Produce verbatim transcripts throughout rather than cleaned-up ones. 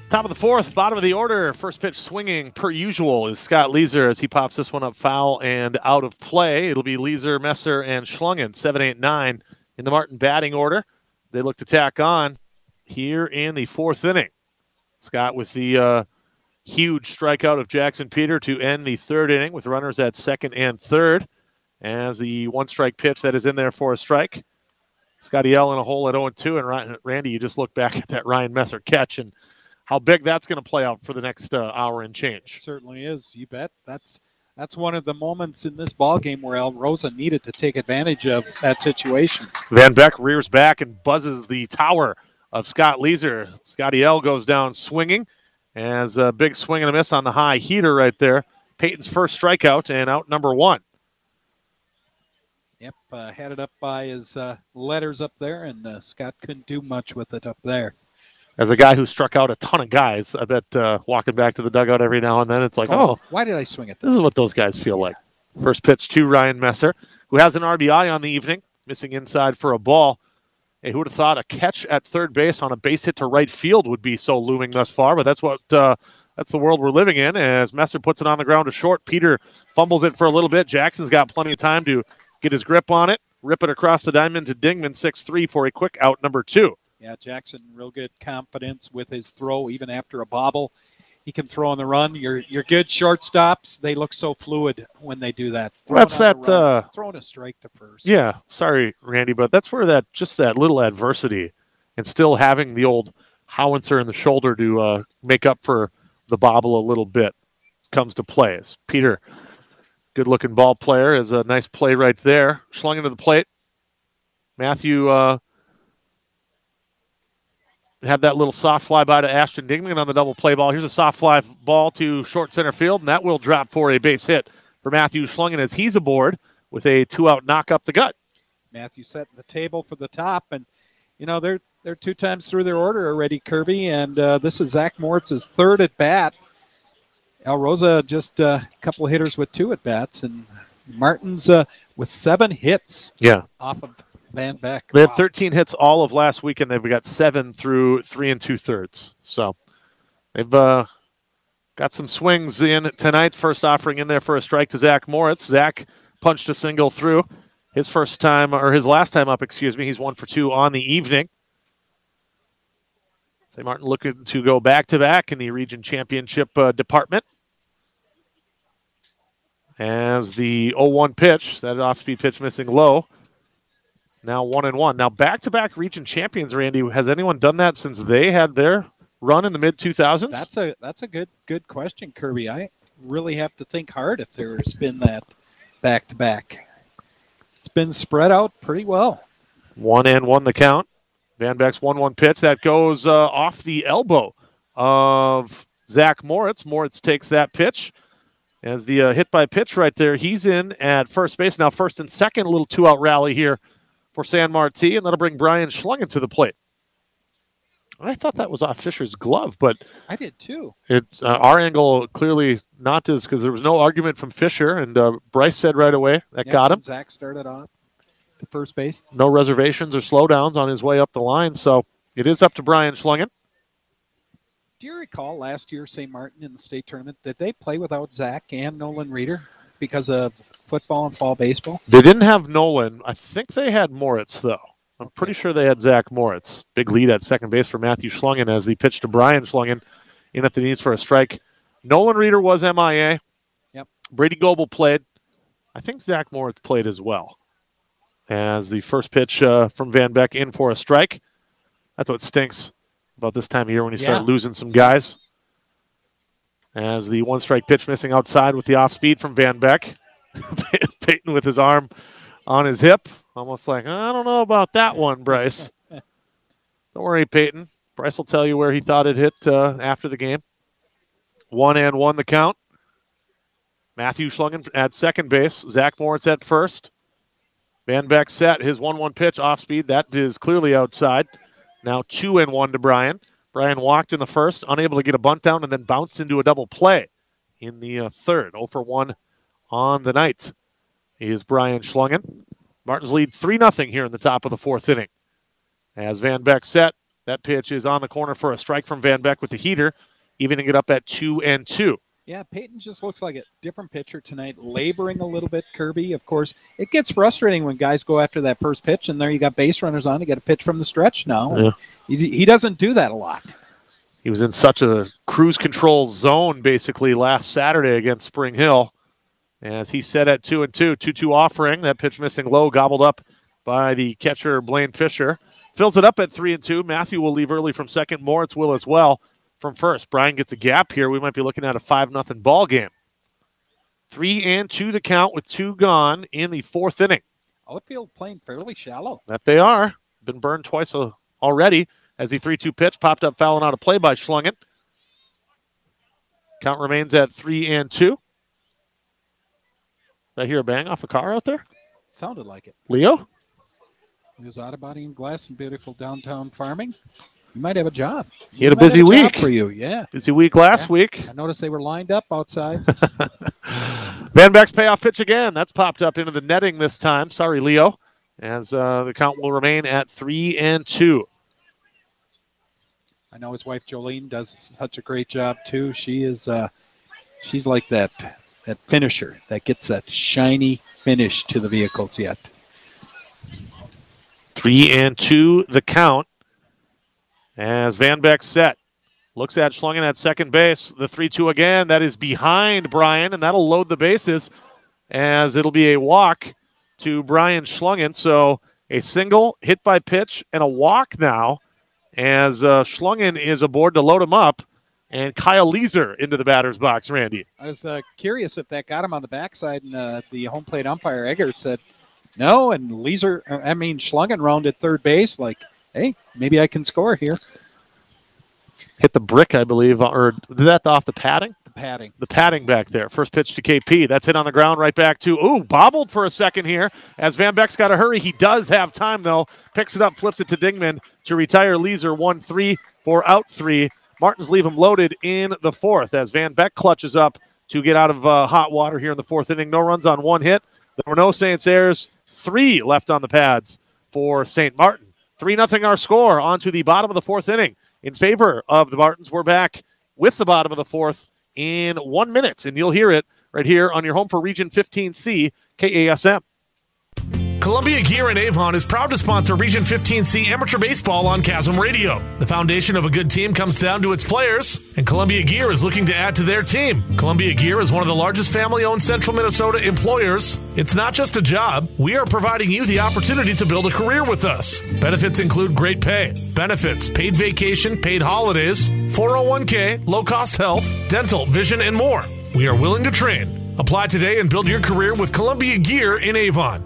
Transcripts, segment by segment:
Top of the fourth, bottom of the order. First pitch swinging per usual is Scott Leeser as he pops this one up foul and out of play. It'll be Leeser, Messer, and Schlungen, seven, eight, nine in the Martin batting order. They look to tack on here in the fourth inning. Scott with the uh, huge strikeout of Jackson Peter to end the third inning with runners at second and third as the one-strike pitch that is in there for a strike. Scotty L in a hole at oh and two, and Ryan, Randy, you just look back at that Ryan Messer catch and how big that's going to play out for the next uh, hour and change. It certainly is. You bet. That's that's one of the moments in this ball game where El Rosa needed to take advantage of that situation. Van Beck rears back and buzzes the tower of Scott Leeser. Scotty L goes down swinging as a big swing and a miss on the high heater right there. Peyton's first strikeout and out number one. Yep, uh, had it up by his uh, letters up there, and uh, Scott couldn't do much with it up there. As a guy who struck out a ton of guys, I bet uh, walking back to the dugout every now and then, it's like, oh, oh why did I swing it? This is what those guys feel like. First pitch to Ryan Messer, who has an R B I on the evening, missing inside for a ball. Hey, who would have thought a catch at third base on a base hit to right field would be so looming thus far? But that's what uh, that's the world we're living in. As Messer puts it on the ground to short, Peter fumbles it for a little bit. Jackson's got plenty of time to get his grip on it, rip it across the diamond to Dingman, six three for a quick out number two. Yeah, Jackson, real good confidence with his throw, even after a bobble. He can throw on the run. Your your good shortstops, they look so fluid when they do that. Well, that's that. Uh, throwing a strike to first. Yeah, sorry, Randy, but that's where that just that little adversity and still having the old howitzer in the shoulder to uh, make up for the bobble a little bit comes to play. As Peter, good-looking ball player, is a nice play right there. Schlung into the plate. Matthew uh, had that little soft fly by to Ashton Dingman on the double play ball. Here's a soft fly ball to short center field, and that will drop for a base hit for Matthew Schlungen as he's aboard with a two-out knock up the gut. Matthew setting the table for the top, and, you know, they're they're two times through their order already, Kirby, and uh, this is Zach Moritz's third at-bat. El Rosa just uh, a couple of hitters with two at-bats, and Martin's uh, with seven hits yeah. off of Van Beck. They had wow. thirteen hits all of last week, and they've got seven through three and two-thirds. So they've uh, got some swings in tonight. First offering in there for a strike to Zach Moritz. Zach punched a single through his first time, or his last time up, excuse me. He's one for two on the evening. Saint Martin looking to go back-to-back in the region championship uh, department. As the oh one pitch, that off-speed pitch missing low. Now one and one. Now back-to-back region champions, Randy. Has anyone done that since they had their run in the mid two thousands? That's a that's a good good question, Kirby. I really have to think hard if there's been that back-to-back. It's been spread out pretty well. One and one the count. Van Beck's one one pitch. That goes uh, off the elbow of Zach Moritz. Moritz takes that pitch. As the uh, hit by pitch right there, he's in at first base. Now first and second, a little two-out rally here for San Martin, and that'll bring Brian Schlungen to the plate. I thought that was off Fisher's glove, but I did too. It uh, our angle clearly not as because there was no argument from Fisher, and uh, Bryce said right away that yeah, got him. Zach started off to first base. No reservations or slowdowns on his way up the line, so it is up to Brian Schlungen. Do you recall last year Saint Martin in the state tournament, did they play without Zach and Nolan Reeder because of football and fall baseball? They didn't have Nolan. I think they had Moritz, though. I'm pretty sure they had Zach Moritz. Big lead at second base for Matthew Schlungen as the pitch to Brian Schlungen in at the knees for a strike. Nolan Reeder was M I A. Yep. Brady Goebel played. I think Zach Moritz played as well. As the first pitch uh, from Van Beck in for a strike. That's what stinks about this time of year when you start yeah. losing some guys. As the one-strike pitch missing outside with the off-speed from Van Beck. Peyton with his arm on his hip. Almost like, I don't know about that one, Bryce. Don't worry, Peyton. Bryce will tell you where he thought it hit uh, after the game. One and one the count. Matthew Schlungen at second base. Zach Moritz at first. Van Beck set his one one pitch off speed. That is clearly outside. Now two and one to Brian. Brian walked in the first, unable to get a bunt down, and then bounced into a double play in the uh, third. oh for one on the night is Brian Schlungen. Martins lead three nothing here in the top of the fourth inning. As Van Beck set, That pitch is on the corner for a strike from Van Beck with the heater, evening it up at two and two. Yeah, Peyton just looks like a different pitcher tonight, laboring a little bit, Kirby. Of course, it gets frustrating when guys go after that first pitch, and there you got base runners on to get a pitch from the stretch now. Yeah. He's, he doesn't do that a lot. He was in such a cruise control zone, basically, last Saturday against Spring Hill. As he set at two and two, two two offering. That pitch missing low, gobbled up by the catcher, Blaine Fisher. Fills it up at three and two. Matthew will leave early from second. Moritz will as well from first. Brian gets a gap here. We might be looking at a five nothing ball game. Three and two to count with two gone in the fourth inning. Outfield playing fairly shallow. That they are. Been burned twice already as the three two pitch popped up fouling out of play by Schlungen. Count remains at three and two. Did I hear a bang off a car out there? Sounded like it. Leo? There's Auto Body and Glass in beautiful downtown Farming. You might have a job. He had a busy week for you, yeah. Busy week last yeah. week. I noticed they were lined up outside. Van Beck's payoff pitch again. That's popped up into the netting this time. Sorry, Leo. As uh, the count will remain at three and two. I know his wife Jolene does such a great job too. She is, uh, she's like that that finisher that gets that shiny finish to the vehicles yet. Three and two, the count. As Van Beck set. Looks at Schlungen at second base. The three two again. That is behind Brian, and that'll load the bases as it'll be a walk to Brian Schlungen. So a single, hit by pitch, and a walk now as uh, Schlungen is aboard to load him up. And Kyle Leeser into the batter's box, Randy. I was uh, curious if that got him on the backside, and uh, the home plate umpire, Eggert, said no, and Leeser, I mean, Schlungen rounded third base like, hey, maybe I can score here. Hit the brick, I believe, or did that off the padding? The padding. The padding back there. First pitch to K P. That's hit on the ground right back to, ooh, bobbled for a second here as Van Beck's got to hurry. He does have time, though. Picks it up, flips it to Dingman to retire Leeser one three for out three. Martins leave him loaded in the fourth as Van Beck clutches up to get out of uh, hot water here in the fourth inning. No runs on one hit. There were no Saints errors. Three left on the pads for Saint Martin. three nothing our score on to the bottom of the fourth inning. In favor of the Martins, we're back with the bottom of the fourth in one minute, and you'll hear it right here on your home for Region fifteen C, K A S M. Columbia Gear in Avon is proud to sponsor Region fifteen C Amateur Baseball on Chasm Radio. The foundation of a good team comes down to its players, and Columbia Gear is looking to add to their team. Columbia Gear is one of the largest family-owned Central Minnesota employers. It's not just a job. We are providing you the opportunity to build a career with us. Benefits include great pay, benefits, paid vacation, paid holidays, four oh one k, low-cost health, dental, vision, and more. We are willing to train. Apply today and build your career with Columbia Gear in Avon.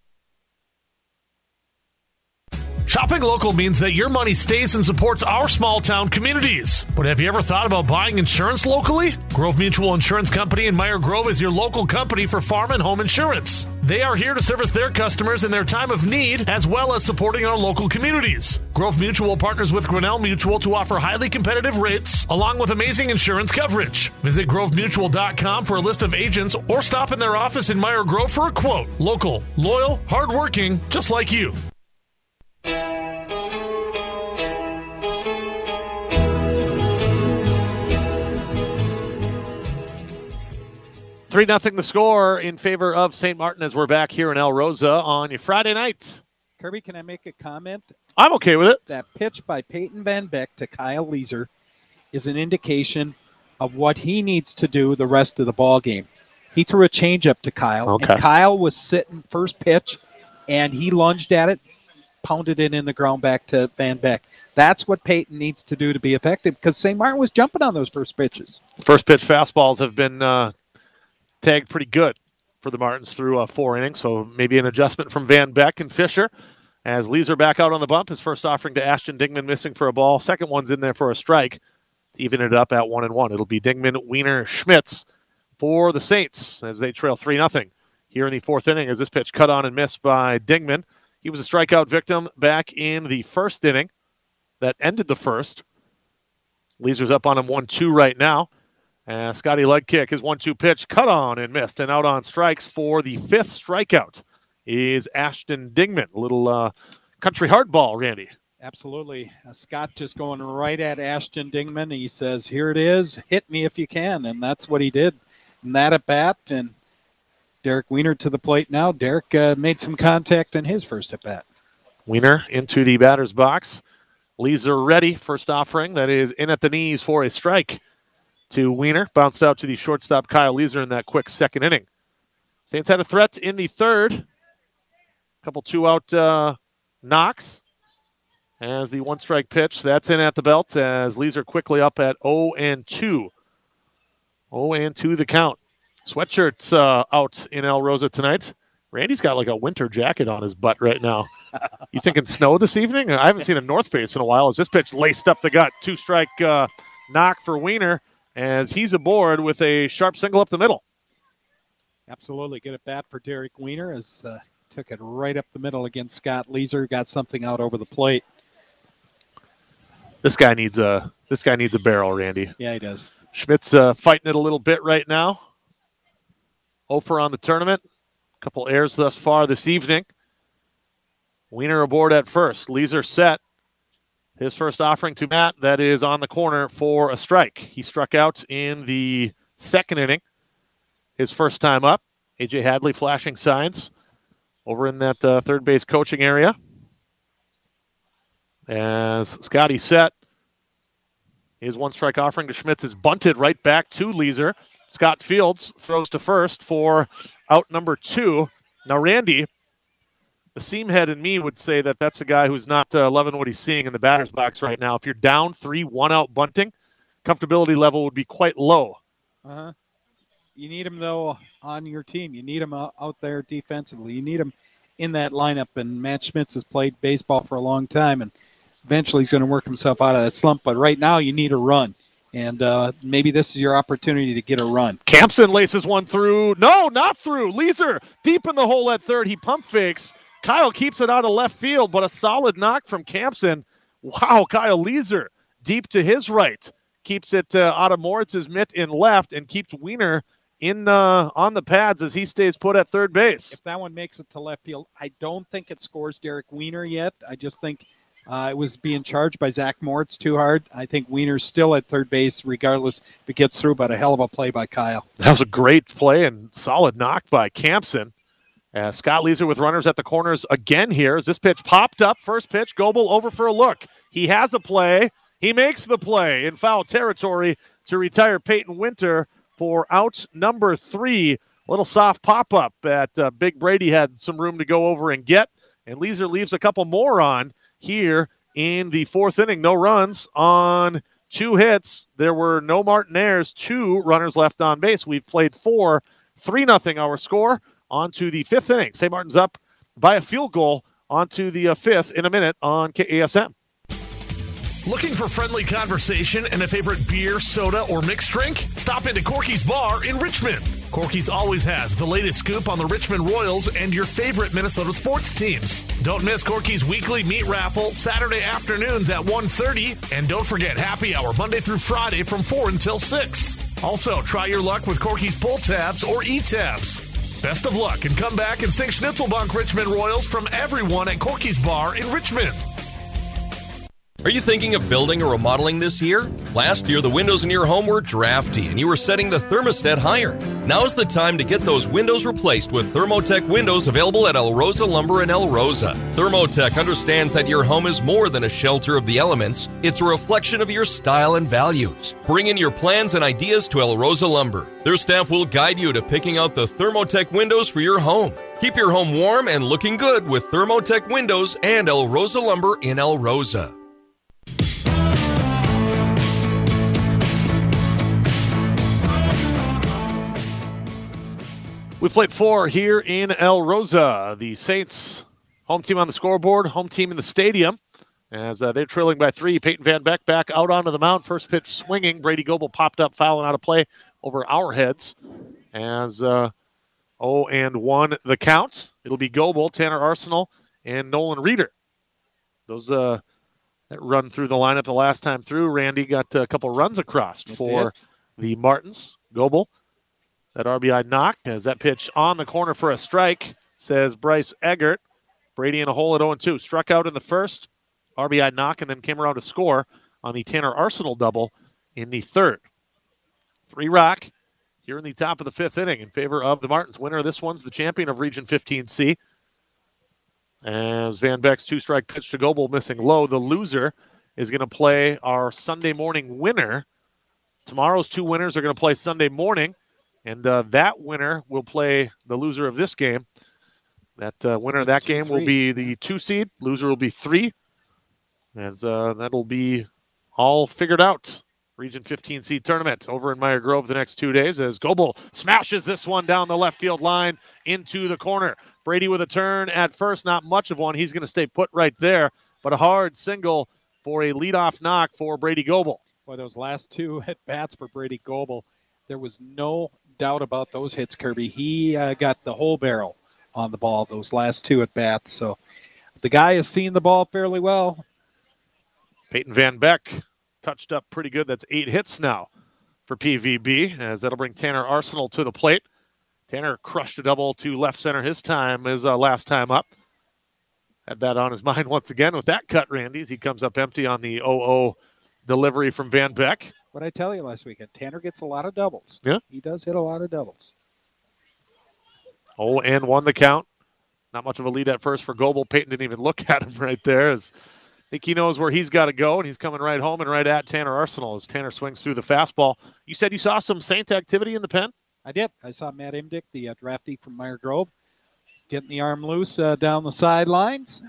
Shopping local means that your money stays and supports our small town communities. But have you ever thought about buying insurance locally? Grove Mutual Insurance Company in Meyer Grove is your local company for farm and home insurance. They are here to service their customers in their time of need, as well as supporting our local communities. Grove Mutual partners with Grinnell Mutual to offer highly competitive rates, along with amazing insurance coverage. Visit grove mutual dot com for a list of agents, or stop in their office in Meyer Grove for a quote. Local, loyal, hardworking, just like you. three nothing the score in favor of Saint Martin as we're back here in El Rosa on your Friday night. Kirby, can I make a comment? I'm okay with it. That pitch by Peyton Van Beck to Kyle Leeser is an indication of what he needs to do the rest of the ball game. He threw a changeup to Kyle, okay. and Kyle was sitting first pitch, and he lunged at it, pounded it in the ground back to Van Beck. That's what Peyton needs to do to be effective, because Saint Martin was jumping on those first pitches. First pitch fastballs have been uh, tagged pretty good for the Martins through uh, four innings, so maybe an adjustment from Van Beck and Fisher. As Leeser back out on the bump, his first offering to Ashton Dingman missing for a ball. Second one's in there for a strike to even it up at one and one. It'll be Dingman, Wiener, Schmitz for the Saints as they trail three nothing here in the fourth inning as this pitch cut on and missed by Dingman. He was a strikeout victim back in the first inning that ended the first. Leeser's up on him one two right now. And Scotty leg kick, his one two pitch, cut on and missed. And out on strikes for the fifth strikeout is Ashton Dingman. A little uh, country hardball, Randy. Absolutely. Uh, Scott just going right at Ashton Dingman. He says, here it is. Hit me if you can. And that's what he did. And that at bat. And Derek Weiner to the plate now. Derek uh, made some contact in his first at bat. Weiner into the batter's box. Leeser ready. First offering. That is in at the knees for a strike to Weiner. Bounced out to the shortstop Kyle Leeser in that quick second inning. Saints had a threat in the third. A couple two-out uh, knocks. As the one-strike pitch, that's in at the belt as Leeser quickly up at oh and two. oh and two the count. Sweatshirts uh, out in El Rosa tonight. Randy's got like a winter jacket on his butt right now. You thinking snow this evening? I haven't seen a North Face in a while as this pitch laced up the gut. Two-strike uh, knock for Weiner as he's aboard with a sharp single up the middle. Absolutely. Good at bat for Derek Weiner as uh, took it right up the middle against Scott Leeser. Got something out over the plate. This guy needs a this guy needs a barrel, Randy. Yeah, he does. Schmidt's uh, fighting it a little bit right now. oh for on the tournament. A couple errors thus far this evening. Weiner aboard at first. Leeser set. His first offering to Matt. That is on the corner for a strike. He struck out in the second inning. His first time up. A J Hadley flashing signs over in that uh, third base coaching area. As Scotty set, his one-strike offering to Schmitz is bunted right back to Leeser. Scott Fields throws to first for out number two. Now, Randy, the seam head in me would say that that's a guy who's not uh, loving what he's seeing in the batter's box right now. If you're down three, one out bunting, comfortability level would be quite low. Uh-huh. You need him, though, on your team. You need him out, out there defensively. You need him in that lineup, and Matt Schmitz has played baseball for a long time, and eventually he's going to work himself out of that slump. But right now you need a run, and uh, maybe this is your opportunity to get a run. Campson laces one through. No, not through. Leeser deep in the hole at third. He pump fakes. Kyle keeps it out of left field, but a solid knock from Campson. Wow, Kyle Leeser deep to his right. Keeps it uh, out of Moritz's mitt in left and keeps Weiner in uh, on the pads as he stays put at third base. If that one makes it to left field, I don't think it scores Derek Weiner yet. I just think Uh, it was being charged by Zach Moritz too hard. I think Weiner's still at third base regardless if it gets through, but a hell of a play by Kyle. That was a great play and solid knock by Campson. Uh, Scott Leeser with runners at the corners again here as this pitch popped up. First pitch, Goebel over for a look. He has a play. He makes the play in foul territory to retire Peyton Winter for out number three. A little soft pop-up that uh, Big Brady had some room to go over and get, and Leeser leaves a couple more on here in the fourth inning. No runs on two hits. There were no Martinaires, two runners left on base. We've played four, three nothing our score. On to the fifth inning. Saint Martin's up by a field goal on to the uh, fifth in a minute on K A S M. Looking for friendly conversation and a favorite beer, soda, or mixed drink? Stop into Corky's Bar in Richmond. Corky's always has the latest scoop on the Richmond Royals and your favorite Minnesota sports teams. Don't miss Corky's weekly meat raffle Saturday afternoons at one thirty. And don't forget happy hour Monday through Friday from four until six. Also, try your luck with Corky's pull tabs or e-tabs. Best of luck and come back and sing Schnitzelbank Richmond Royals from everyone at Corky's Bar in Richmond. Are you thinking of building or remodeling this year? Last year, the windows in your home were drafty and you were setting the thermostat higher. Now is the time to get those windows replaced with Thermotech windows available at El Rosa Lumber in El Rosa. Thermotech understands that your home is more than a shelter of the elements. It's a reflection of your style and values. Bring in your plans and ideas to El Rosa Lumber. Their staff will guide you to picking out the Thermotech windows for your home. Keep your home warm and looking good with Thermotech windows and El Rosa Lumber in El Rosa. We played four here in El Rosa. The Saints, home team on the scoreboard, home team in the stadium. As uh, they're trailing by three, Peyton Van Beck back out onto the mound. First pitch swinging. Brady Goebel popped up, fouling out of play over our heads. As uh, oh and one the count. It'll be Goebel, Tanner Arsenal, and Nolan Reeder. Those uh, that run through the lineup the last time through. Randy got a couple runs across It for did. the Martins. Goebel. That R B I knock as that pitch on the corner for a strike, says Bryce Eggert. Brady in a hole at oh and two. Struck out in the first, R B I knock and then came around to score on the Tanner Arsenal double in the third. Three rock here in the top of the fifth inning in favor of the Martins. Winner of this one's the champion of Region fifteen C. As Van Beck's two-strike pitch to Goebel missing low, the loser is going to play our Sunday morning winner. Tomorrow's two winners are going to play Sunday morning, and uh, that winner will play the loser of this game. That uh, winner of that Two, game three. will be the two seed. Loser will be three, as uh, that'll be all figured out. Region fifteen C tournament over in Meyer Grove the next two days as Goebel smashes this one down the left field line into the corner. Brady with a turn at first, not much of one. He's going to stay put right there, but a hard single for a leadoff knock for Brady Goebel. Boy, those last two at bats for Brady Goebel, there was no doubt about those hits, Kirby. He uh, got the whole barrel on the ball, those last two at bats. So the guy has seen the ball fairly well. Peyton Van Beck touched up pretty good. That's eight hits now for P V B, as that'll bring Tanner Arsenal to the plate. Tanner crushed a double to left center his time, his uh, last time up. Had that on his mind once again with that cut, Randy, as he comes up empty on the oh oh delivery from Van Beck. What I tell you last weekend, Tanner gets a lot of doubles. Yeah. He does hit a lot of doubles. oh and one the count. Not much of a lead at first for Goebel. Peyton didn't even look at him right there, as I think he knows where he's got to go, and he's coming right home and right at Tanner Arsenal as Tanner swings through the fastball. You said you saw some Saint activity in the pen? I did. I saw Matt Imdick, the uh, draftee from Meyer Grove, getting the arm loose uh, down the sidelines.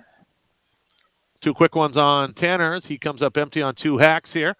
Two quick ones on Tanner's. He comes up empty on two hacks here.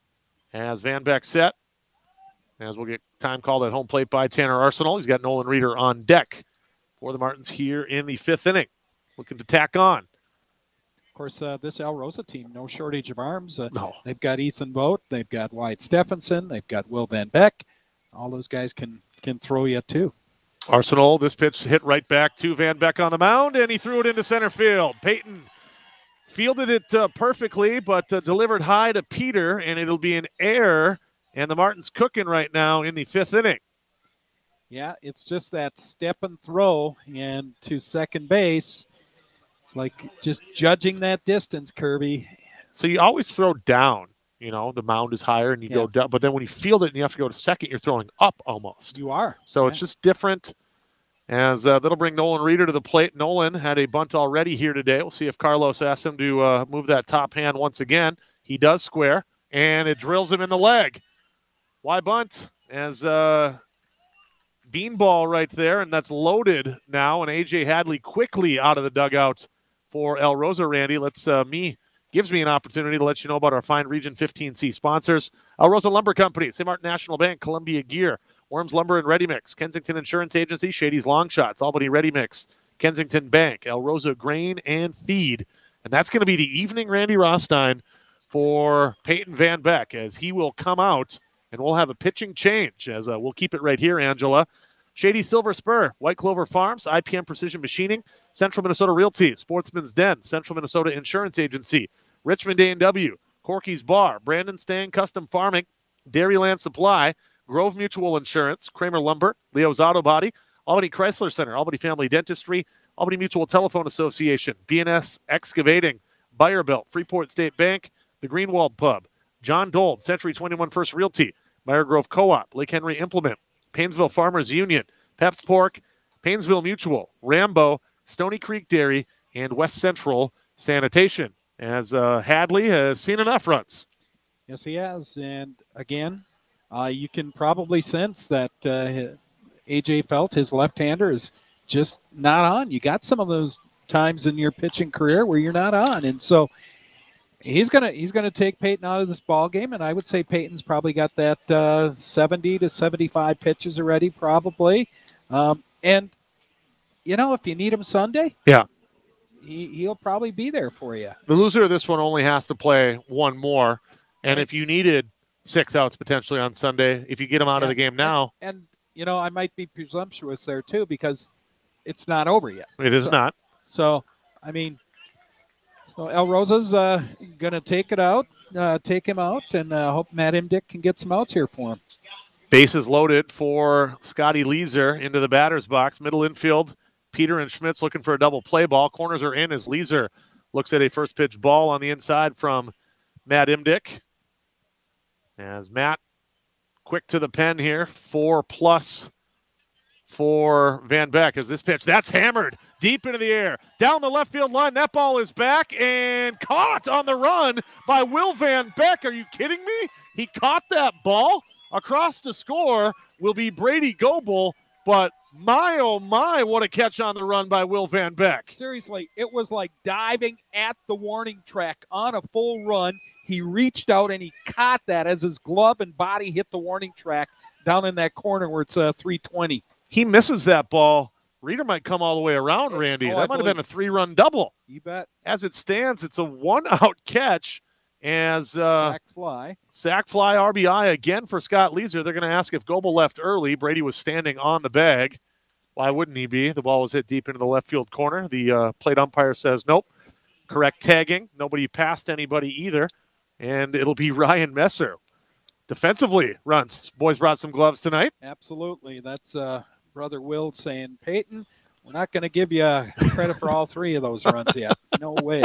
As Van Beck set, as we'll get time called at home plate by Tanner Arsenal. He's got Nolan Reeder on deck for the Martins here in the fifth inning. Looking to tack on. Of course, uh, this El Rosa team, no shortage of arms. Uh, No. They've got Ethan Vogt. They've got Wyatt Stephenson. They've got Will Van Beck. All those guys can, can throw you, too. Arsenal, this pitch hit right back to Van Beck on the mound, and he threw it into center field. Peyton fielded it uh, perfectly, but uh, delivered high to Peter, and it'll be an error, and the Martins cooking right now in the fifth inning. Yeah, it's just that step and throw and to second base. It's like just judging that distance, Kirby. So you always throw down. You know, the mound is higher and you Yeah. go down. But then when you field it and you have to go to second, you're throwing up almost. You are. So Yeah. it's just different. As uh, that'll bring Nolan Reeder to the plate. Nolan had a bunt already here today. We'll see if Carlos asks him to uh, move that top hand once again. He does square, and it drills him in the leg. Why bunt? As uh, beanball right there, and that's loaded now. And A J Hadley quickly out of the dugout for El Rosa. Randy, let's uh, me gives me an opportunity to let you know about our fine Region fifteen C sponsors: El Rosa Lumber Company, Saint Martin National Bank, Columbia Gear, Worms Lumber and Ready Mix, Kensington Insurance Agency, Shady's Long Shots, Albany Ready Mix, Kensington Bank, El Rosa Grain and Feed. And that's going to be the evening Randy Rostein for Peyton Van Beck, as he will come out and we'll have a pitching change, as uh, we'll keep it right here, Angela. Shady Silver Spur, White Clover Farms, I P M Precision Machining, Central Minnesota Realty, Sportsman's Den, Central Minnesota Insurance Agency, Richmond A and W, Corky's Bar, Brandon Stang Custom Farming, Dairyland Supply, Grove Mutual Insurance, Kramer Lumber, Leo's Auto Body, Albany Chrysler Center, Albany Family Dentistry, Albany Mutual Telephone Association, B N S Excavating, Buyerbilt, Freeport State Bank, the Greenwald Pub, John Dold, Century twenty-one First Realty, Meyer Grove Co-op, Lake Henry Implement, Painesville Farmers Union, Pep's Pork, Painesville Mutual, Rambo, Stony Creek Dairy, and West Central Sanitation. As uh, Hadley has seen enough runs. Yes, he has. And again, uh, you can probably sense that uh, A J felt his left-hander is just not on. You got some of those times in your pitching career where you're not on. And so he's gonna he's gonna take Peyton out of this ball game, and I would say Peyton's probably got that uh, seventy to seventy-five pitches already, probably. Um, and you know, if you need him Sunday, Yeah. he, he'll probably be there for you. The loser of this one only has to play one more. And if you needed six outs potentially on Sunday, if you get him out of Yeah. the game now, And, and you know, I might be presumptuous there too because it's not over yet. it is So- not. So, I mean, so El Rosa's uh, going to take it out, uh, take him out, and uh, hope Matt Imdick can get some outs here for him. Bases loaded for Scotty Leeser into the batter's box. Middle infield, Peter and Schmitz looking for a double play ball. Corners are in as Leeser looks at a first pitch ball on the inside from Matt Imdick. As Matt, quick to the pen here, four plus for Van Beck as this pitch. That's hammered deep into the air. Down the left field line. That ball is back and caught on the run by Will Van Beck. Are you kidding me? He caught that ball. Across to score will be Brady Goebel, but my, oh my, what a catch on the run by Will Van Beck. Seriously, it was like diving at the warning track on a full run. He reached out and he caught that as his glove and body hit the warning track down in that corner where it's uh, three twenty. He misses that ball. Reeder might come all the way around, Randy. Oh, that I might have believe- been a three-run double. You bet. As it stands, it's a one-out catch as uh, Sack fly. sack fly R B I again for Scott Leeser. They're going to ask if Goebel left early. Brady was standing on the bag. Why wouldn't he be? The ball was hit deep into the left field corner. The uh, plate umpire says nope. Correct tagging. Nobody passed anybody either. And it'll be Ryan Messer. Defensively runs. Boys brought some gloves tonight. Absolutely. That's uh, Brother Will saying, Peyton, we're not going to give you uh, credit for all three of those runs yet. No way.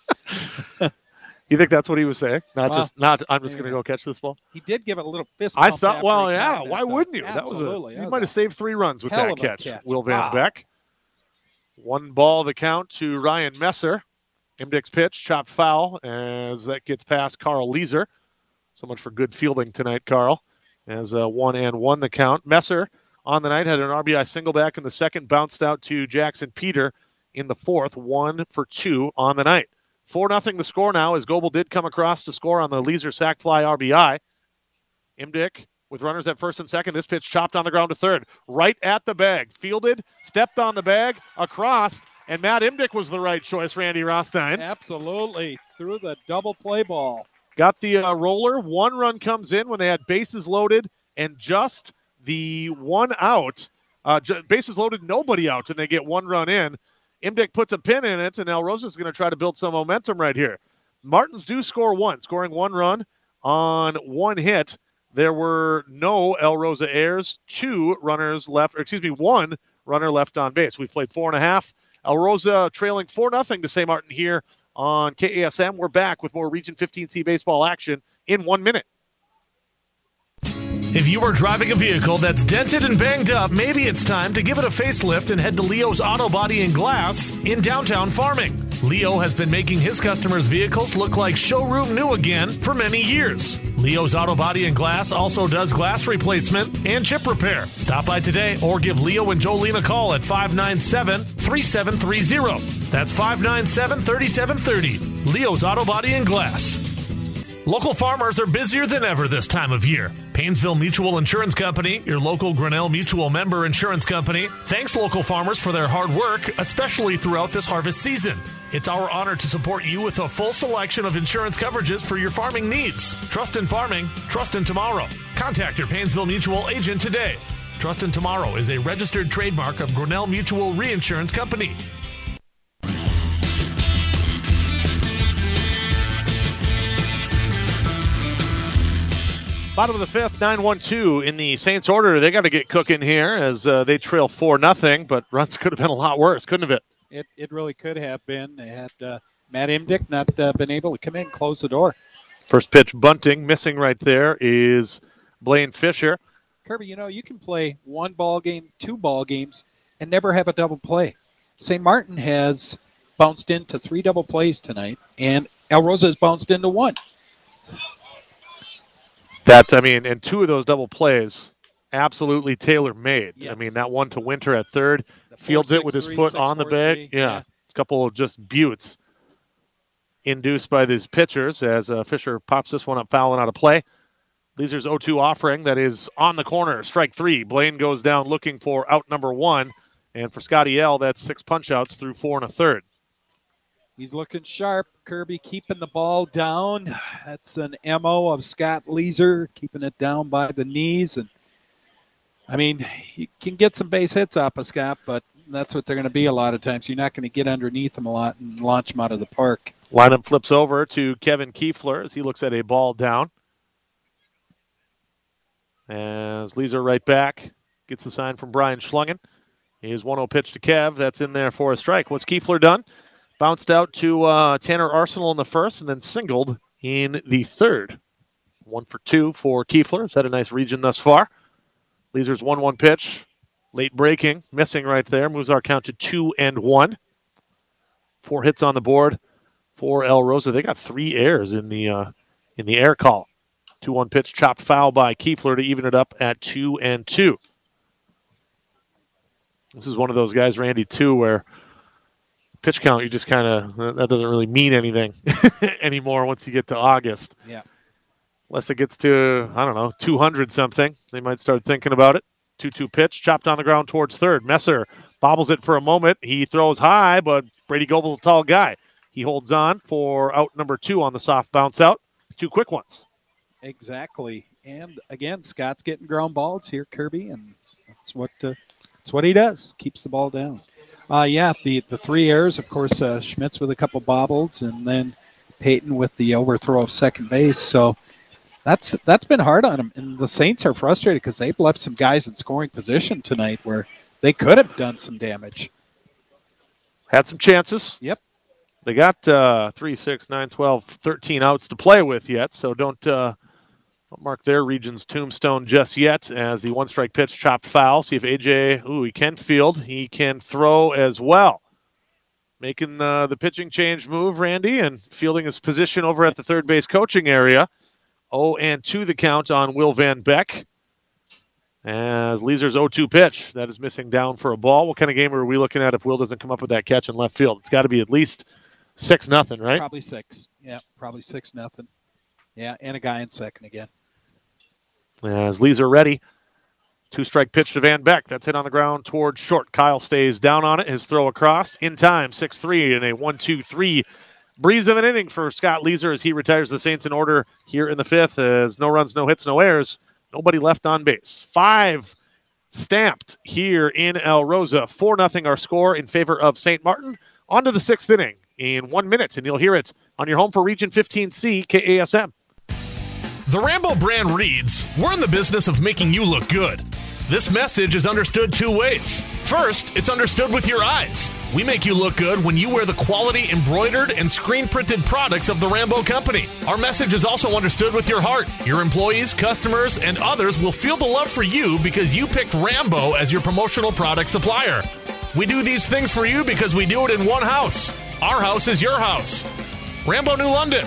You think that's what he was saying? Not Well, just not. I'm just going to maybe. go catch this ball. He did give it a little fist I bump thought. after Well, he yeah. caught it, Why though. wouldn't you? Absolutely. That was a. That You was might a have saved three runs with hell that of a catch. catch. Will Van Wow. Beck. One ball the count to Ryan Messer. Imdick's pitch chopped foul as that gets past Carl Leeser. So much for good fielding tonight, Carl. As a one and one the count. Messer on the night had an R B I single back in the second, bounced out to Jackson Peter in the fourth, one for two on the night. four nothing the score now as Goebel did come across to score on the Leeser sack fly R B I. Imdick with runners at first and second. This pitch chopped on the ground to third. Right at the bag. Fielded, stepped on the bag, across, and Matt Imdick was the right choice, Randy Rostein. Absolutely. Threw the double play ball. Got the uh, roller. One run comes in when they had bases loaded and just the one out. Uh, j- bases loaded, nobody out, and they get one run in. Imdick puts a pin in it, and El Rosa's going to try to build some momentum right here. Martins do score one, scoring one run on one hit. There were no El Rosa errors, two runners left, or excuse me, one runner left on base. We've played four and a half. El Rosa trailing four nothing to Saint Martin here on K A S M. We're back with more Region fifteen C baseball action in one minute. If you are driving a vehicle that's dented and banged up, maybe it's time to give it a facelift and head to Leo's Auto Body and Glass in downtown Farming. Leo has been making his customers' vehicles look like showroom new again for many years. Leo's Auto Body and Glass also does glass replacement and chip repair. Stop by today or give Leo and Jolene a call at five nine seven, three seven three zero. That's five nine seven, three seven three zero. Leo's Auto Body and Glass. Local farmers are busier than ever this time of year. Painesville Mutual Insurance Company, your local Grinnell Mutual member insurance company, thanks local farmers for their hard work, especially throughout this harvest season. It's our honor to support you with a full selection of insurance coverages for your farming needs. Trust in farming, trust in tomorrow. Contact your Painesville Mutual agent today. Trust in Tomorrow is a registered trademark of Grinnell Mutual Reinsurance Company. Bottom of the fifth, nine one two in the Saints order. They got to get cooking here as uh, they trail four nothing, but runs could have been a lot worse, couldn't have it? It it really could have been. They had uh, Matt Imdick not uh, been able to come in and close the door. First pitch bunting. Missing right there is Blaine Fisher. Kirby, you know, you can play one ball game, two ball games, and never have a double play. Saint Martin has bounced into three double plays tonight, and El Rosa has bounced into one. That, I mean, and two of those double plays, absolutely tailor-made. Yes. I mean, that one to Winter at third, The four, fields it six, with his three, foot six, on the four, bag. three. Yeah, a couple of just buttes induced by these pitchers as uh, Fisher pops this one up, fouling out of play. Leeser's oh two offering that is on the corner, strike three. Blaine goes down looking for out number one, and for Scotty L, that's six punch-outs through four and a third. He's looking sharp. Kirby keeping the ball down. That's an M O of Scott Leeser, keeping it down by the knees. And I mean, you can get some base hits off of Scott, but that's what they're going to be a lot of times. You're not going to get underneath him a lot and launch him out of the park. Lineup flips over to Kevin Kiefler as he looks at a ball down. As Leeser right back, gets the sign from Brian Schlungen. Here's one oh pitch to Kev. That's in there for a strike. What's Kiefler done? Bounced out to uh, Tanner Arsenal in the first and then singled in the third. One for two for Kiefler. He's had a nice region thus far. Leazer's one one pitch. Late breaking. Missing right there. Moves our count to two and one. Four hits on the board for El Rosa. They got three errors in the uh, in the air call. two one pitch. Chopped foul by Kiefler to even it up at two and two. This is one of those guys, Randy, too, where pitch count, you just kind of, that doesn't really mean anything anymore once you get to August. Yeah. Unless it gets to, I don't know, two hundred something, they might start thinking about it. two two pitch, chopped on the ground towards third. Messer bobbles it for a moment. He throws high, but Brady Goebel's a tall guy. He holds on for out number two on the soft bounce out. Two quick ones. Exactly. And again, Scott's getting ground balls here, Kirby, and that's what uh, that's what he does. Keeps the ball down. Uh, yeah, the, the three errors, of course, uh, Schmitz with a couple bobbles, and then Peyton with the overthrow of second base. So that's that's been hard on him. And the Saints are frustrated because they've left some guys in scoring position tonight where they could have done some damage. Had some chances. Yep. They got uh, three, six, nine, twelve, thirteen outs to play with yet, so don't, uh, don't mark their region's tombstone just yet as the one-strike pitch chopped foul. See if A J, ooh, he can field. He can throw as well. Making the, the pitching change move, Randy, and fielding his position over at the third base coaching area. oh and two the count on Will Van Beck. As Leazer's oh two pitch, that is missing down for a ball. What kind of game are we looking at if Will doesn't come up with that catch in left field? It's got to be at least six nothing, right? Probably six. Yeah, probably six nothing. Yeah, and a guy in second again. As Leazer ready. Two-strike pitch to Van Beck. That's hit on the ground towards short. Kyle stays down on it. His throw across. In time, six three and a one two three. Breeze of an inning for Scott Leazer as he retires the Saints in order here in the fifth as no runs, no hits, no errors. Nobody left on base. Five stamped here in El Rosa. four nothing our score in favor of Saint Martin. On to the sixth inning in one minute, and you'll hear it on your home for Region fifteen C, K A S M. The Rambo brand reads, "We're in the business of making you look good." This message is understood two ways. First, it's understood with your eyes. We make you look good when you wear the quality embroidered and screen-printed products of the Rambo Company. Our message is also understood with your heart. Your employees, customers, and others will feel the love for you because you picked Rambo as your promotional product supplier. We do these things for you because we do it in one house. Our house is your house. Rambo New London.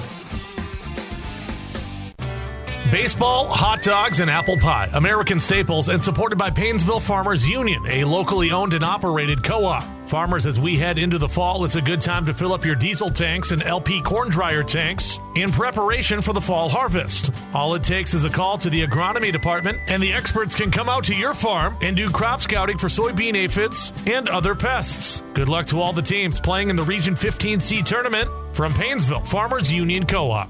Baseball, hot dogs, and apple pie. American staples and supported by Painesville Farmers Union, a locally owned and operated co-op. Farmers, as we head into the fall, it's a good time to fill up your diesel tanks and L P corn dryer tanks in preparation for the fall harvest. All it takes is a call to the agronomy department, and the experts can come out to your farm and do crop scouting for soybean aphids and other pests. Good luck to all the teams playing in the Region fifteen C tournament from Painesville Farmers Union Co-op.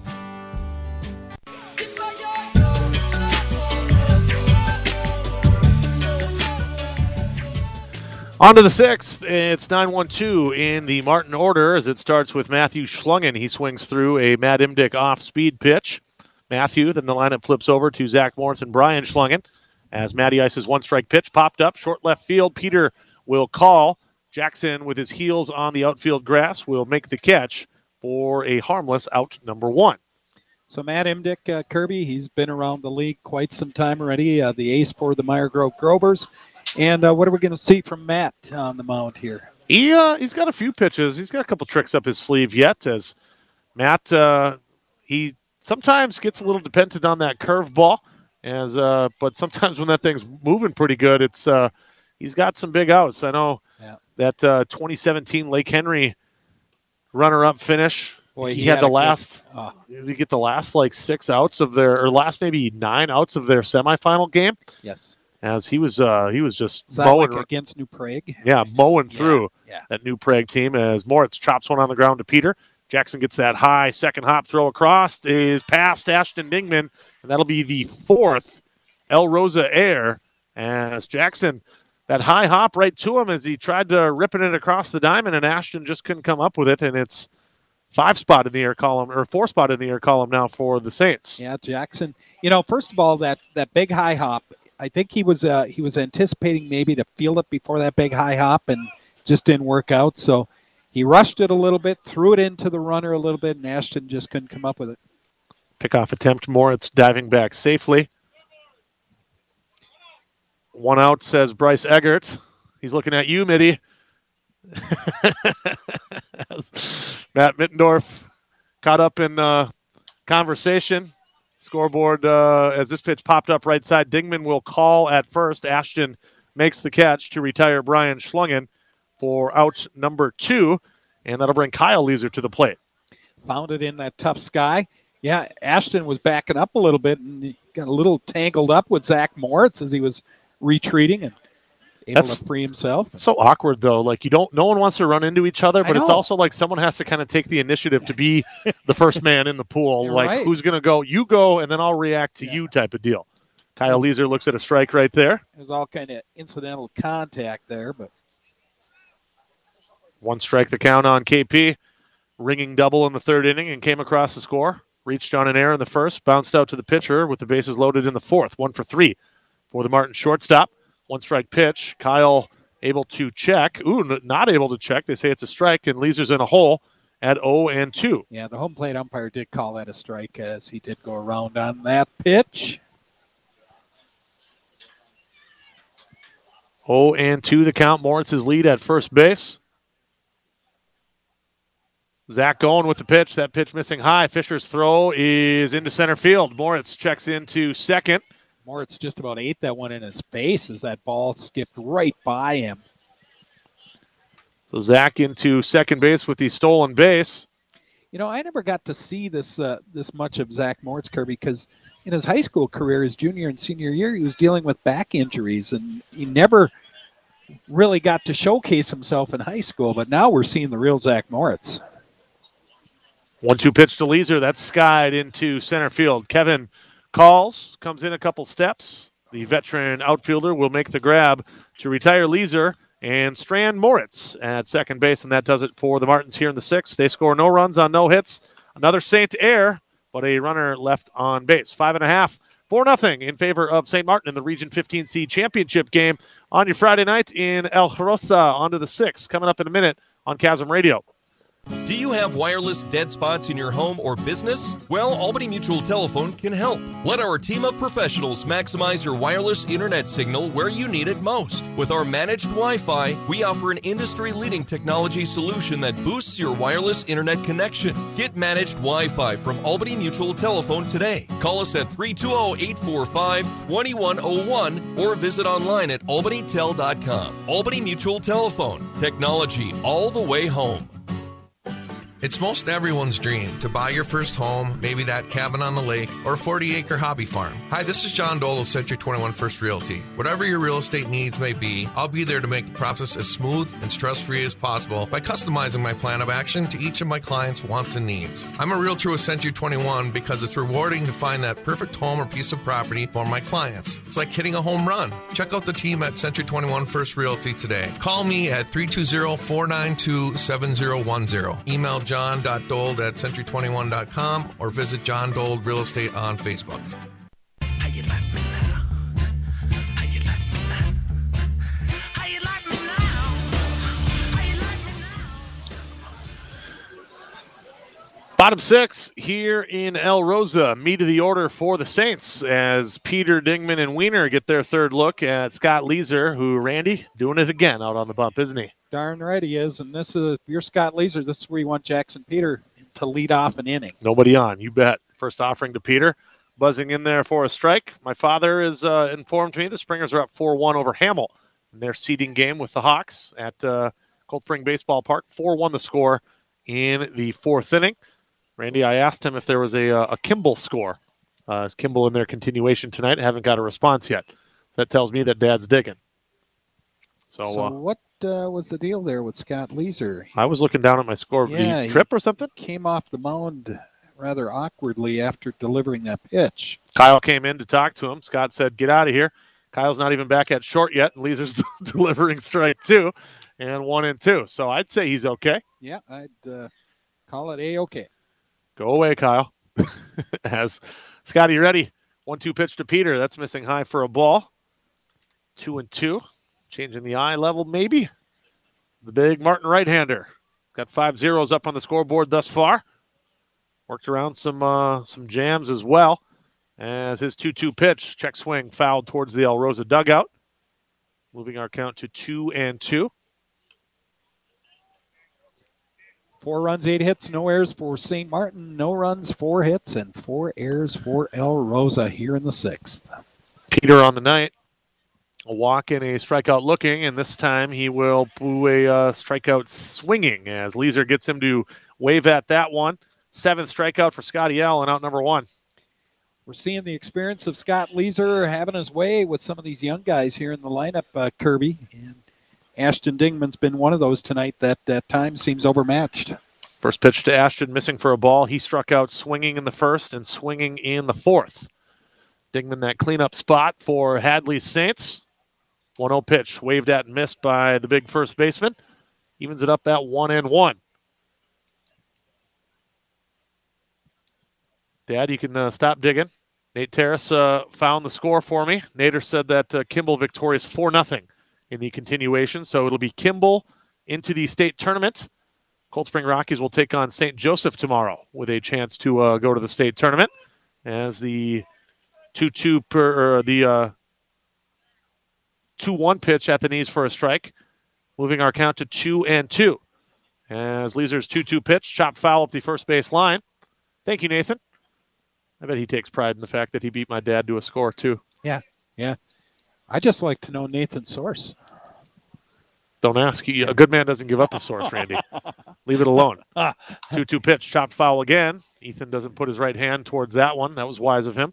On to the sixth. It's nine one two in the Martin order as it starts with Matthew Schlungen. He swings through a Matt Imdick off-speed pitch. Matthew, then the lineup flips over to Zach Morris and Brian Schlungen as Matty Ice's one-strike pitch popped up. Short left field. Peter will call. Jackson, with his heels on the outfield grass, will make the catch for a harmless out number one. So Matt Imdick, uh, Kirby, he's been around the league quite some time already, uh, the ace for the Meyer Grove Grovers. And uh, what are we going to see from Matt on the mound here? He, uh, he's got a few pitches. He's got a couple tricks up his sleeve yet. As Matt, uh, he sometimes gets a little dependent on that curveball. As uh, but sometimes when that thing's moving pretty good, it's uh, he's got some big outs. I know yeah. that uh, twenty seventeen Lake Henry runner-up finish. Boy, he, he had, had the good, last. uh, Did he get the last like six outs of their, or last maybe nine outs of their semifinal game? Yes. As he was, uh, he was just Is that mowing like against New Prague. Yeah, mowing through yeah, yeah. that New Prague team. As Moritz chops one on the ground to Peter. Jackson gets that high second hop throw across, is past Ashton Dingman, and that'll be the fourth El Rosa air. As Jackson, that high hop right to him as he tried to ripping it across the diamond, and Ashton just couldn't come up with it, and it's five spot in the air column, or four spot in the air column now for the Saints. Yeah, Jackson. You know, first of all, that that big high hop, I think he was uh, he was anticipating maybe to field it before that big high hop, and just didn't work out. So he rushed it a little bit, threw it into the runner a little bit, and Ashton just couldn't come up with it. Pickoff attempt, Moritz diving back safely. One out, says Bryce Eggert. He's looking at you, Mitty. Matt Mittendorf caught up in uh, conversation. Scoreboard, uh, as this pitch popped up right side, Dingman will call at first. Ashton makes the catch to retire Brian Schlungen for out number two, and that'll bring Kyle Leeser to the plate. Found it in that tough sky. Yeah, Ashton was backing up a little bit, and he got a little tangled up with Zach Moritz as he was retreating and able That's, to free himself. It's so awkward, though. Like, you don't, no one wants to run into each other, but it's know. also like someone has to kind of take the initiative to be the first man in the pool. You're like, right. who's going to go? You go, and then I'll react to Yeah. you type of deal. Kyle Leeser looks at a strike right there. There's all kind of incidental contact there, but One strike the count on K P. Ringing double in the third inning and came across the score. Reached on an error in the first, bounced out to the pitcher with the bases loaded in the fourth. One for three for the Martin shortstop. One strike pitch. Kyle able to check. Ooh, n- not able to check. They say it's a strike, and Leeser's in a hole at oh and two. yeah, the home plate umpire did call that a strike as he did go around on that pitch. oh and two the count. Moritz's lead at first base. Zach going with the pitch. That pitch missing high. Fisher's throw is into center field. Moritz checks into second. Moritz just about ate that one in his face as that ball skipped right by him. So Zach into second base with the stolen base. You know, I never got to see this uh, this much of Zach Moritz, Kirby, because in his high school career, his junior and senior year, he was dealing with back injuries, and he never really got to showcase himself in high school. But now we're seeing the real Zach Moritz. one two pitch to Leeser. That's skied into center field. Kevin calls, comes in a couple steps. The veteran outfielder will make the grab to retire Leeser and strand Moritz at second base, and that does it for the Martins here in the sixth. They score no runs on no hits. Another Saint error, but a runner left on base. Five and a half, four nothing in favor of Saint Martin in the Region fifteen C championship game on your Friday night in El Rosa. On to the sixth, coming up in a minute on Chasm Radio. Do you have wireless dead spots in your home or business? Well, Albany Mutual Telephone can help. Let our team of professionals maximize your wireless internet signal where you need it most. With our managed Wi-Fi, we offer an industry-leading technology solution that boosts your wireless internet connection. Get managed Wi-Fi from Albany Mutual Telephone today. Call us at three two zero, eight four five, two one zero one or visit online at albany tel dot com. Albany Mutual Telephone. Technology all the way home. It's most everyone's dream to buy your first home, maybe that cabin on the lake, or a forty-acre hobby farm. Hi, this is John Dole of Century twenty-one First Realty. Whatever your real estate needs may be, I'll be there to make the process as smooth and stress-free as possible by customizing my plan of action to each of my clients' wants and needs. I'm a realtor with Century twenty-one because it's rewarding to find that perfect home or piece of property for my clients. It's like hitting a home run. Check out the team at Century twenty-one First Realty today. Call me at three two zero, four nine two, seven zero one zero. Email john dot dole at century twenty-one dot com or visit John Dole Real Estate on Facebook. How you like me now? How you like me now? How you like me now? How you like me now? Bottom six here in El Rosa. Meat of the order for the Saints as Peter Dingman and Wiener get their third look at Scott Leeser, who, Randy, doing it again out on the bump, isn't he? Darn right he is. And this is, if you're Scott Leeser, this is where you want Jackson Peter to lead off an inning. Nobody on, you bet. First offering to Peter. Buzzing in there for a strike. My father has uh, informed me the Springers are up four one over Hamel in their seeding game with the Hawks at uh, Cold Spring Baseball Park. four one the score in the fourth inning. Randy, I asked him if there was a, a Kimball score. Uh, is Kimball in their continuation tonight? Haven't got a response yet. So that tells me that Dad's digging. So, So uh, what uh, was the deal there with Scott Leeser? He I was looking down at my score. Yeah, the he- trip or something? came off the mound rather awkwardly after delivering that pitch. Kyle came in to talk to him. Scott said, get out of here. Kyle's not even back at short yet, and Leeser's delivering strike two and one and two. So I'd say he's okay. Yeah, I'd uh, call it A-okay. Go away, Kyle. As Scotty, you ready? One two pitch to Peter. That's missing high for a ball. Two and two. Changing the eye level, maybe. The big Martin right-hander got five zeros up on the scoreboard thus far. Worked around some uh, some jams as well as his two two pitch. Check swing fouled towards the El Rosa dugout. Moving our count to two and two. Four runs, eight hits, no errors for Saint Martin. No runs, four hits, and four errors for El Rosa here in the sixth. Peter on the night. A walk and a strikeout looking, and this time he will boo a uh, strikeout swinging as Leeser gets him to wave at that one. Seventh strikeout for Scotty L and out number one. We're seeing the experience of Scott Leeser having his way with some of these young guys here in the lineup, uh, Kirby. And Ashton Dingman's been one of those tonight that at times seems overmatched. First pitch to Ashton, missing for a ball. He struck out swinging in the first and swinging in the fourth. Dingman that cleanup spot for Hadley Saints. one oh pitch, waved at and missed by the big first baseman. Evens it up at one and one. Dad, you can uh, stop digging. Nate Terrace uh, found the score for me. Nader said that uh, Kimball victorious four nothing in the continuation. So it'll be Kimball into the state tournament. Cold Spring Rockies will take on Saint Joseph tomorrow with a chance to uh, go to the state tournament as the two two per, or the uh, two one pitch at the knees for a strike. Moving our count to two and two. As Leeser's two two pitch, chopped foul up the first base line. Thank you, Nathan. I bet he takes pride in the fact that he beat my dad to a score, too. Yeah, yeah. I just like to know Nathan's source. Don't ask. He, a good man doesn't give up his source, Randy. Leave it alone. two two pitch, chopped foul again. Ethan doesn't put his right hand towards that one. That was wise of him.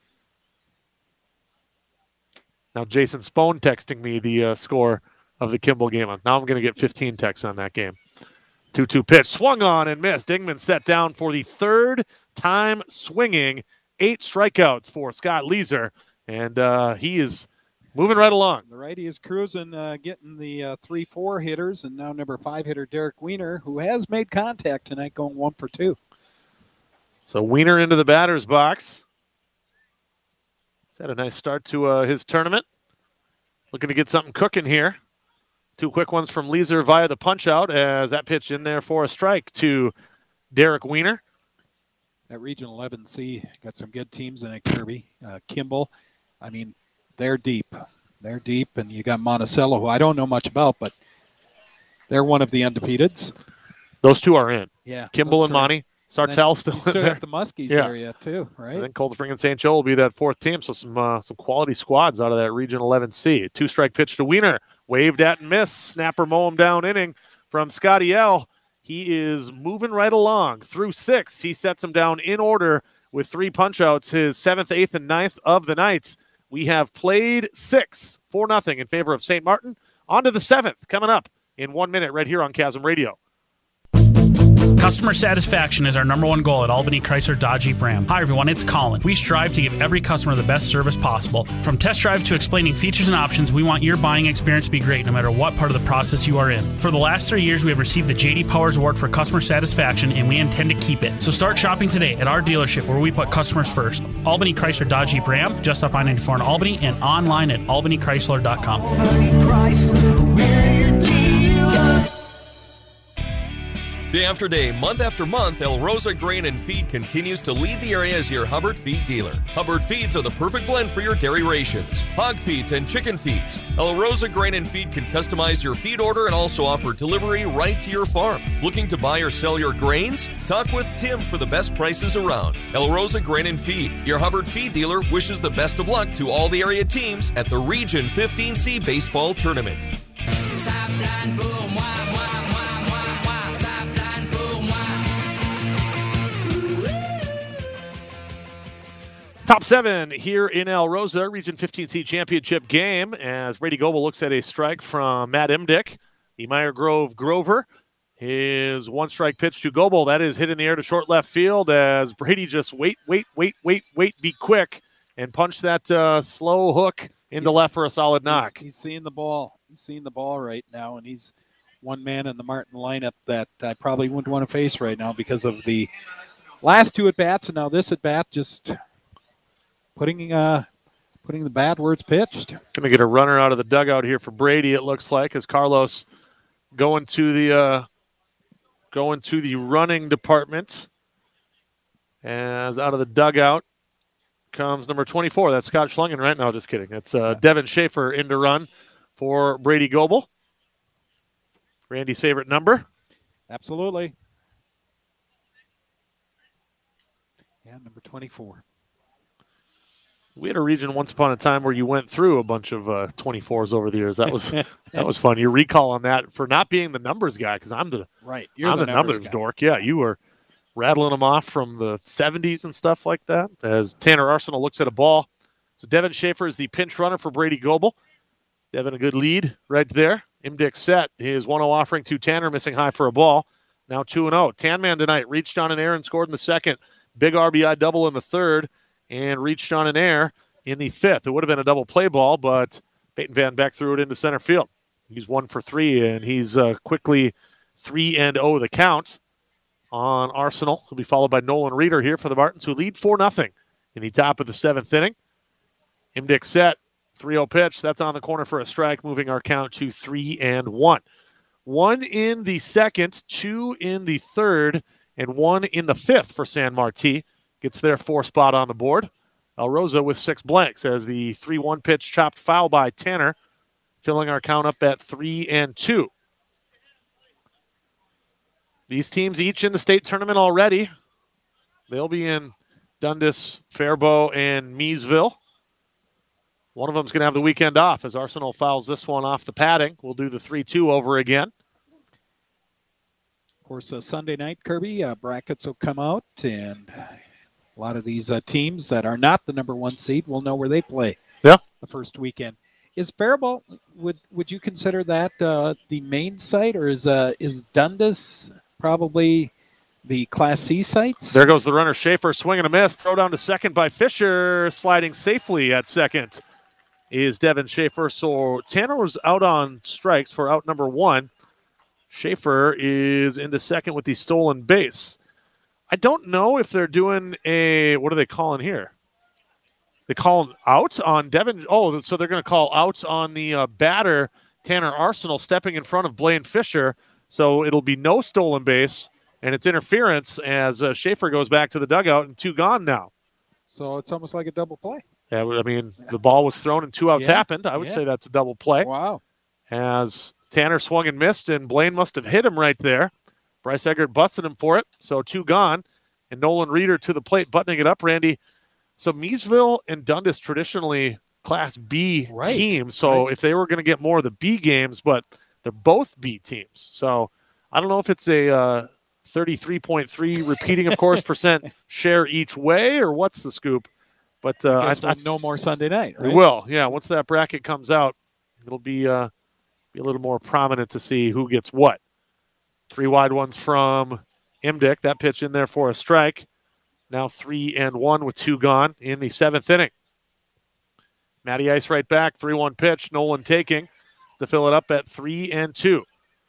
Now Jason Spohn texting me the uh, score of the Kimball game. Now I'm going to get fifteen texts on that game. two two pitch, swung on and missed. Dingman set down for the third time swinging. Eight strikeouts for Scott Leeser, and uh, he is moving right along. The righty is cruising, uh, getting the uh, three four hitters, and now number five hitter Derek Weiner, who has made contact tonight, going one for two. So Weiner into the batter's box. He's had a nice start to uh, his tournament. Looking to get something cooking here. Two quick ones from Leeser via the punch-out as that pitch in there for a strike to Derek Weiner. That Region eleven C got some good teams in it, Kirby. Uh, Kimball, I mean, they're deep. They're deep, and you got Monticello, who I don't know much about, but they're one of the undefeateds. Those two are in. Yeah. Kimball and Monty. Sartell still you still in there. got the Muskies Yeah. area, too, right? I think Cold Spring and Saint Joe will be that fourth team, so some uh, some quality squads out of that Region eleven C. Two-strike pitch to Weiner. Waved at and missed. Snapper mow him down inning from Scotty L. He is moving right along. Through six, he sets him down in order with three punch-outs, his seventh, eighth, and ninth of the night. We have played six, four nothing in favor of Saint Martin. On to the seventh, coming up in one minute right here on Chasm Radio. Customer satisfaction is our number one goal at Albany Chrysler Dodge Jeep Ram. Hi everyone, it's Colin. We strive to give every customer the best service possible. From test drive to explaining features and options, we want your buying experience to be great no matter what part of the process you are in. For the last three years, we have received the J D Powers Award for customer satisfaction, and we intend to keep it. So start shopping today at our dealership where we put customers first. Albany Chrysler Dodge Jeep Ram, just off I ninety-four in Albany, and online at albany chrysler dot com. Day after day, month after month, El Rosa Grain and Feed continues to lead the area as your Hubbard Feed dealer. Hubbard Feeds are the perfect blend for your dairy rations, hog feeds, and chicken feeds. El Rosa Grain and Feed can customize your feed order and also offer delivery right to your farm. Looking to buy or sell your grains? Talk with Tim for the best prices around. El Rosa Grain and Feed, your Hubbard Feed dealer, wishes the best of luck to all the area teams at the Region fifteen C Baseball Tournament. Top seven here in El Rosa, Region fifteen C Championship game as Brady Goebel looks at a strike from Matt Imdick. The Meyer Grove Grover, his one-strike pitch to Goebel. That is hit in the air to short left field as Brady just wait, wait, wait, wait, wait, be quick, and punch that uh, slow hook into He's- left for a solid knock. He's, he's seeing the ball. He's seeing the ball right now, and he's one man in the Martin lineup that I probably wouldn't want to face right now because of the last two at-bats, and now this at-bat just putting uh, putting the bat where it's pitched. Going to get a runner out of the dugout here for Brady, it looks like, as Carlos going to the uh, going to the running department. As out of the dugout comes number twenty-four. That's Scott Schlungen, right? No, just kidding. It's uh, Devin Schaefer in to run for Brady Goebel. Randy's favorite number. Absolutely. Yeah, number twenty-four. We had a region once upon a time where you went through a bunch of uh, twenty-fours over the years. That was that was fun. Your recall on that for not being the numbers guy, because I'm the right. You're I'm the, the numbers, numbers guy. dork. Yeah, you were rattling them off from the seventies and stuff like that. As Tanner Arsenal looks at a ball, so Devin Schaefer is the pinch runner for Brady Goebel. Devin a good lead right there. Imdick set his one oh offering to Tanner, missing high for a ball. Now two and oh. Tanman tonight reached on an air and scored in the second. Big R B I double in the third, and reached on an air in the fifth. It would have been a double play ball, but Peyton Van Beck threw it into center field. He's one for three, and he's uh, quickly three and oh the count on Arsenal. He'll be followed by Nolan Reeder here for the Martins, who lead four nothing in the top of the seventh inning. Imdick set, three oh pitch. That's on the corner for a strike, moving our count to three and one. One in the second, two in the third, and one in the fifth for San Martin. Gets their four spot on the board. El Rosa with six blanks as the three one pitch chopped foul by Tanner, filling our count up at three and two. These teams each in the state tournament already. They'll be in Dundas, Faribault, and Miesville. One of them's going to have the weekend off as Arsenal fouls this one off the padding. We'll do the three two over again. Of course, uh, Sunday night, Kirby, uh, brackets will come out, and a lot of these uh, teams that are not the number one seed will know where they play. Yeah. The first weekend. Is Faribault, would would you consider that uh, the main site, or is uh, is Dundas probably the Class C sites? There goes the runner, Schaefer, swing and a miss. Throw down to second by Fisher. Sliding safely at second is Devin Schaefer. So Tanner was out on strikes for out number one. Schaefer is into second with the stolen base. I don't know if they're doing a, what are they calling here? They call out on Devin. Oh, so they're going to call out on the uh, batter, Tanner Arsenal, stepping in front of Blaine Fisher. So it'll be no stolen base, and it's interference as uh, Schaefer goes back to the dugout, and two gone now. So it's almost like a double play. Yeah, I mean, the ball was thrown and two outs Yeah, happened. I would yeah. say that's a double play. Wow. As Tanner swung and missed, and Blaine must have hit him right there. Bryce Eggert busted him for it, so two gone. And Nolan Reeder to the plate, buttoning it up, Randy. So Miesville and Dundas traditionally Class B Right, teams. So right. if they were going to get more of the B games, but they're both B teams. So I don't know if it's a uh, thirty-three point three repeating, of course, percent share each way, or what's the scoop. But uh, I I, guess I, we'll know more Sunday night, right? we will. Yeah, once that bracket comes out, it'll be, uh, be a little more prominent to see who gets what. Three wide ones from Imdick. That pitch in there for a strike. Now three and one with two gone in the seventh inning. Matty Ice right back. three one pitch. Nolan taking to fill it up at three and two.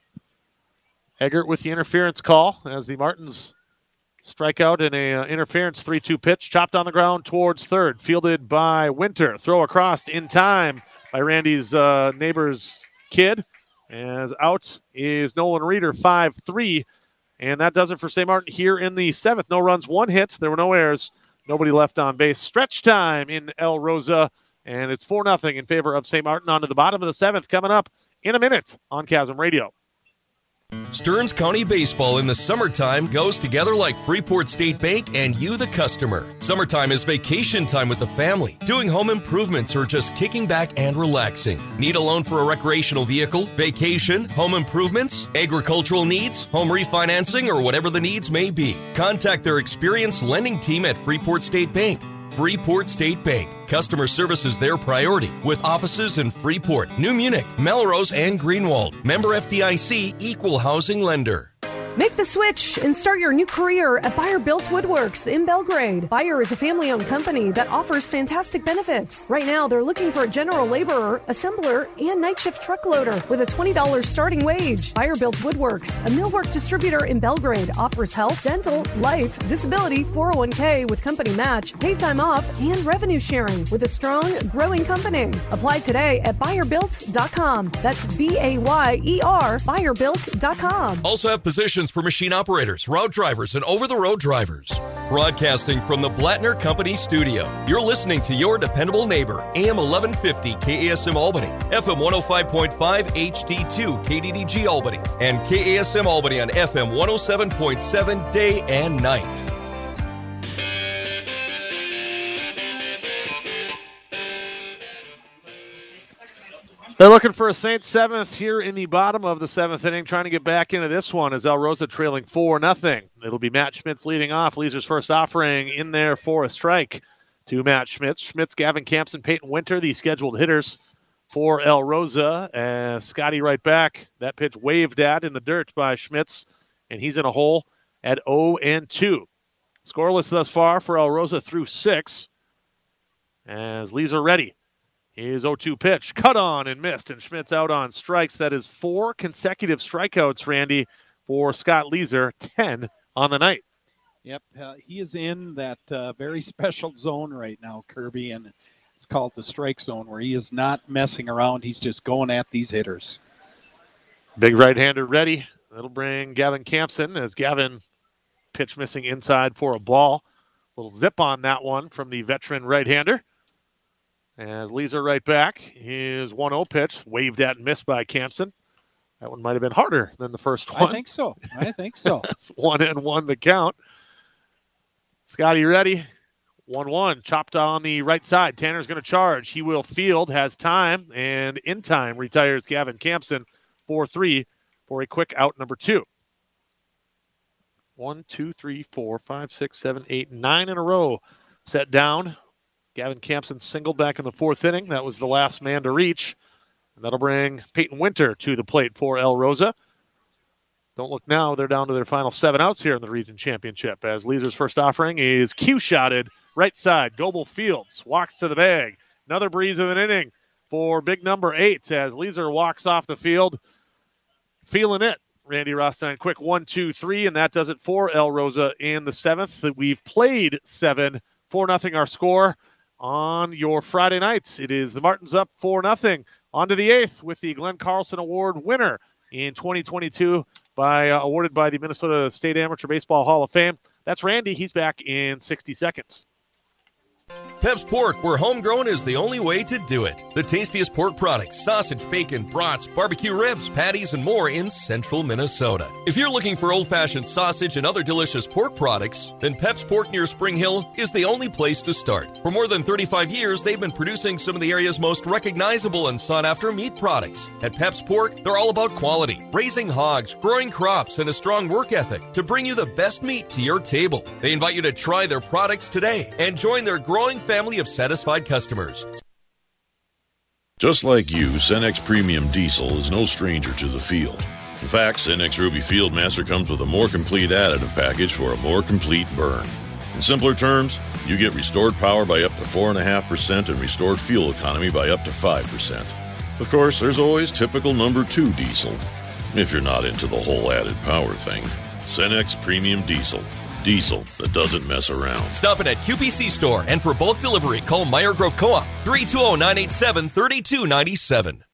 Eggert with the interference call as the Martins strike out in a uh, interference three two pitch. Chopped on the ground towards third. Fielded by Winter. Throw across in time by Randy's uh, neighbor's kid. As out is Nolan Reeder, five three. And that does it for Saint Martin here in the seventh. No runs, one hit. There were no errors. Nobody left on base. Stretch time in El Rosa. And it's four nothing in favor of Saint Martin. On to the bottom of the seventh coming up in a minute on Chasm Radio. Stearns County Baseball in the summertime goes together like Freeport State Bank and you, the customer. Summertime is vacation time with the family, doing home improvements, or just kicking back and relaxing. Need a loan for a recreational vehicle, vacation, home improvements, agricultural needs, home refinancing, or whatever the needs may be? Contact their experienced lending team at Freeport State Bank. Freeport State Bank. Customer service is their priority, with offices in Freeport, New Munich, Melrose, and Greenwald. Member F D I C, Equal Housing Lender. Make the switch and start your new career at Buyer Built Woodworks in Belgrade. Buyer is a family-owned company that offers fantastic benefits. Right now, they're looking for a general laborer, assembler, and night shift truck loader with a twenty dollars starting wage. Buyer Built Woodworks, a millwork distributor in Belgrade, offers health, dental, life, disability, four oh one k with company match, paid time off, and revenue sharing with a strong, growing company. Apply today at buyer built dot com. That's B A Y E R, buyer built dot com. Also have positions options for machine operators, route drivers, and over-the-road drivers. Broadcasting from the Blattner Company studio, you're listening to your dependable neighbor, A M eleven fifty K A S M Albany, F M one oh five point five H D two K D D G Albany, and K A S M Albany on F M one oh seven point seven day and night. They're looking for a Saints seventh here in the bottom of the seventh inning, trying to get back into this one as El Rosa trailing four nothing. It'll be Matt Schmitz leading off. Leeser's first offering in there for a strike to Matt Schmitz. Schmitz, Gavin Campson, Peyton Winter, the scheduled hitters for El Rosa. As Scotty right back, that pitch waved at in the dirt by Schmitz, and he's in a hole at oh and two. Scoreless thus far for El Rosa through six as Leeser ready. His oh two pitch, cut on and missed, and Schmitz out on strikes. That is four consecutive strikeouts, Randy, for Scott Leeser, ten on the night. Yep, uh, he is in that uh, very special zone right now, Kirby, and it's called the strike zone, where he is not messing around. He's just going at these hitters. Big right-hander ready. That'll bring Gavin Campson as Gavin pitch missing inside for a ball. Little zip on that one from the veteran right-hander. As Leeser right back, his one oh pitch, waved at and missed by Campson. That one might have been harder than the first one. I think so. I think so. It's one and one the count. Scotty ready. one one, chopped on the right side. Tanner's going to charge. He will field, has time, and in time retires Gavin Campson four three for a quick out number two. One, two, three, four, five, six, seven, eight, nine in a row set down. Gavin Campson singled back in the fourth inning. That was the last man to reach. And that'll bring Peyton Winter to the plate for El Rosa. Don't look now. They're down to their final seven outs here in the region championship. As Leeser's first offering is Q-shotted right side. Goebel Fields walks to the bag. Another breeze of an inning for big number eight as Leeser walks off the field. Feeling it. Randy Rostein, quick one, two, three, and that does it for El Rosa in the seventh. We've played seven, four nothing our score. On your Friday nights, it is the Martins up four nothing. On to the eighth with the Glenn Carlson Award winner in twenty twenty-two, by uh, awarded by the Minnesota State Amateur Baseball Hall of Fame. That's Randy. He's back in sixty seconds. Pep's Pork, where homegrown is the only way to do it. The tastiest pork products, sausage, bacon, brats, barbecue ribs, patties, and more in central Minnesota. If you're looking for old-fashioned sausage and other delicious pork products, then Pep's Pork near Spring Hill is the only place to start. For more than thirty-five years, they've been producing some of the area's most recognizable and sought-after meat products. At Pep's Pork, they're all about quality, raising hogs, growing crops, and a strong work ethic to bring you the best meat to your table. They invite you to try their products today and join their growing family of satisfied customers. Just like you, Cenex Premium Diesel is no stranger to the field. In fact, Cenex Ruby Fieldmaster comes with a more complete additive package for a more complete burn. In simpler terms, you get restored power by up to four point five percent and restored fuel economy by up to five percent. Of course, there's always typical number two diesel, if you're not into the whole added power thing. Cenex Premium Diesel. Diesel that doesn't mess around. Stop it at Q P C Store, and for bulk delivery, call Meyer Grove Co-op, three two zero, nine eight seven, three two nine seven.